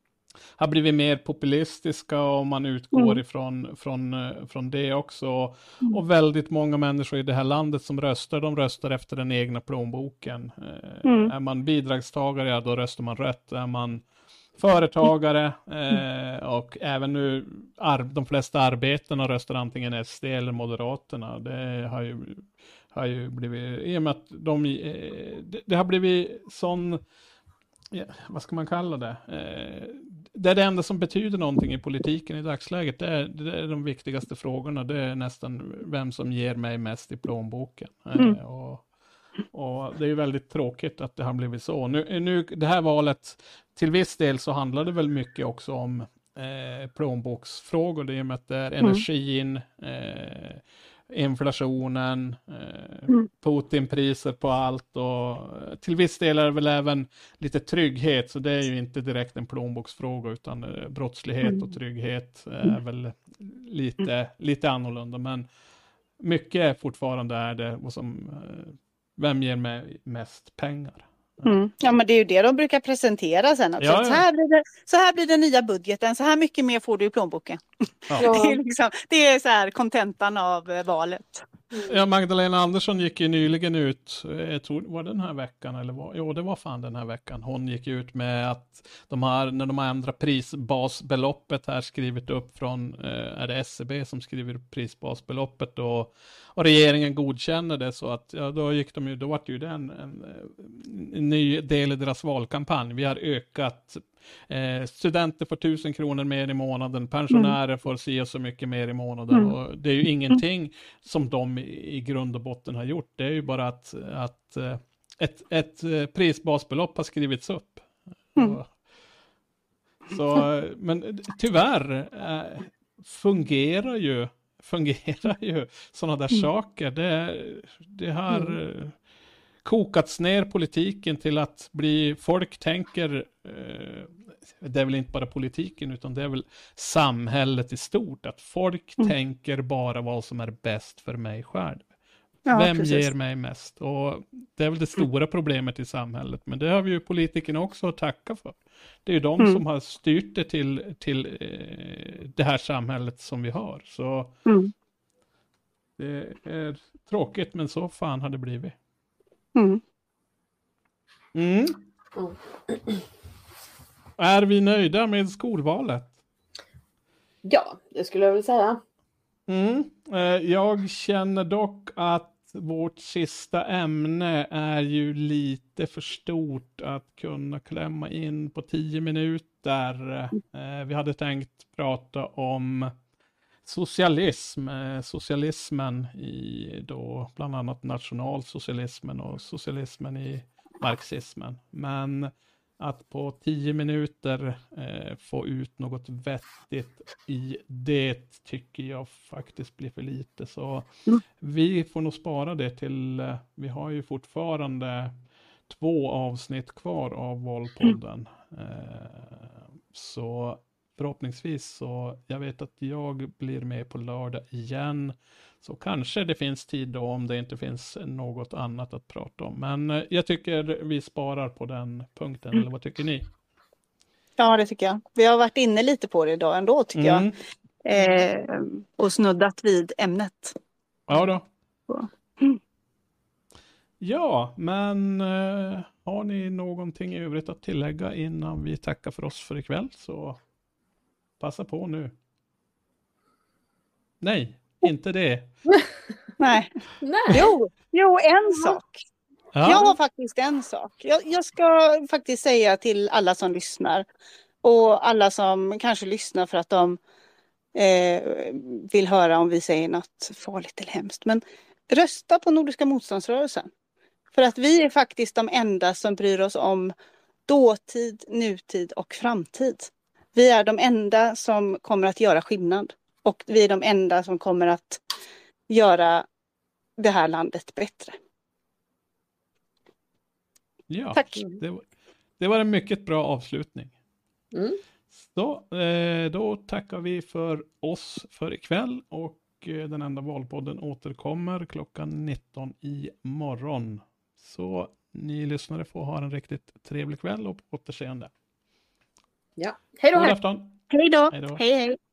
har blivit mer populistiska och man utgår mm. ifrån från, från det också. Mm. Och väldigt många människor i det här landet som röstar, de röstar efter den egna plånboken. Mm. Är man bidragstagare, ja, då röstar man rätt. Är man företagare eh, och även nu ar- de flesta arbetarna röstar antingen S D eller Moderaterna. Det har ju, har ju blivit, i och med att de, eh, det, det har blivit sån, ja, vad ska man kalla det? Eh, det är det enda som betyder någonting i politiken i dagsläget. Det är, det är de viktigaste frågorna. Det är nästan vem som ger mig mest i plånboken. Mm. Eh, och, och det är ju väldigt tråkigt att det har blivit så. Nu, nu, det här valet, till viss del så handlar det väl mycket också om eh, plånboksfrågor. Det är med att det är energin, eh, inflationen, eh, mm. Putin-priser på allt, och till viss del är det väl även lite trygghet, så det är ju inte direkt en plånboksfråga, utan eh, brottslighet mm. och trygghet är mm. väl lite, lite annorlunda, men mycket fortfarande är det och som, eh, vem ger mig mest pengar? Mm. Ja, men det är ju det de brukar presentera sen. Alltså. Ja, ja. Så, här blir det, så här blir den nya budgeten, så här mycket mer får du i plånboken. Ja. Det är liksom, det är så här kontentan av eh, valet. Mm. Ja, Magdalena Andersson gick ju nyligen ut, jag tror var det den här veckan, eller var, jo det var fan den här veckan, hon gick ut med att de har, när de har ändrat prisbasbeloppet här, skrivit upp från, är det S C B som skriver upp prisbasbeloppet, och, och regeringen godkänner det, så att ja, då gick de ju, då var det ju en, en, en ny del i deras valkampanj. Vi har ökat, Eh, studenter får tusen kronor mer i månaden, pensionärer mm. får se så mycket mer i månaden, mm. och det är ju ingenting som de i, i grund och botten har gjort. Det är ju bara att, att eh, ett, ett prisbasbelopp har skrivits upp. Mm. Och, så, men tyvärr eh, fungerar ju fungerar ju sådana där mm. saker. Det, det har mm. kokats ner politiken till att bli, folk tänker, eh, det är väl inte bara politiken utan det är väl samhället i stort, att folk mm. tänker bara vad som är bäst för mig själv. Ja, vem precis. Ger mig mest? Och det är väl det stora problemet i samhället, men det har vi ju politikerna också att tacka för. Det är ju de mm. som har styrt det till, till eh, det här samhället som vi har. Så mm. det är tråkigt, men så fan har det blivit. Mm. Mm. Mm. Är vi nöjda med skolvalet? Ja, det skulle jag väl säga. Mm. Jag känner dock att vårt sista ämne är ju lite för stort att kunna klämma in på tio minuter. Vi hade tänkt prata om socialism, socialismen i då bland annat nationalsocialismen och socialismen i marxismen. Men att på tio minuter eh, få ut något vettigt i det tycker jag faktiskt blir för lite. Så mm. vi får nog spara det till, eh, vi har ju fortfarande två avsnitt kvar av Valpodden. Eh, så förhoppningsvis så, jag vet att jag blir med på lördag igen. Så kanske det finns tid då om det inte finns något annat att prata om. Men jag tycker vi sparar på den punkten. Mm. Eller vad tycker ni? Ja, det tycker jag. Vi har varit inne lite på det idag ändå tycker mm. jag. Eh, och snuddat vid ämnet. Ja då. Mm. Ja, men eh, har ni någonting i övrigt att tillägga innan vi tackar för oss för ikväll, så passa på nu. Nej. Inte det. Nej. Nej. Jo, jo, en sak. Ja. Jag har faktiskt en sak. Jag, jag ska faktiskt säga till alla som lyssnar och alla som kanske lyssnar för att de eh, vill höra om vi säger något farligt eller hemskt. Men rösta på Nordiska motståndsrörelsen. För att vi är faktiskt de enda som bryr oss om dåtid, nutid och framtid. Vi är de enda som kommer att göra skillnad. Och vi är de enda som kommer att göra det här landet bättre. Ja, Tack. Det, var, det var en mycket bra avslutning. Mm. Så, eh, då tackar vi för oss för ikväll och eh, den enda valpodden återkommer klockan nitton i morgon. Så ni lyssnare får ha en riktigt trevlig kväll och på återseende. Ja, hej då. God Hej. afton. Hej då. Hej då. Hej hej.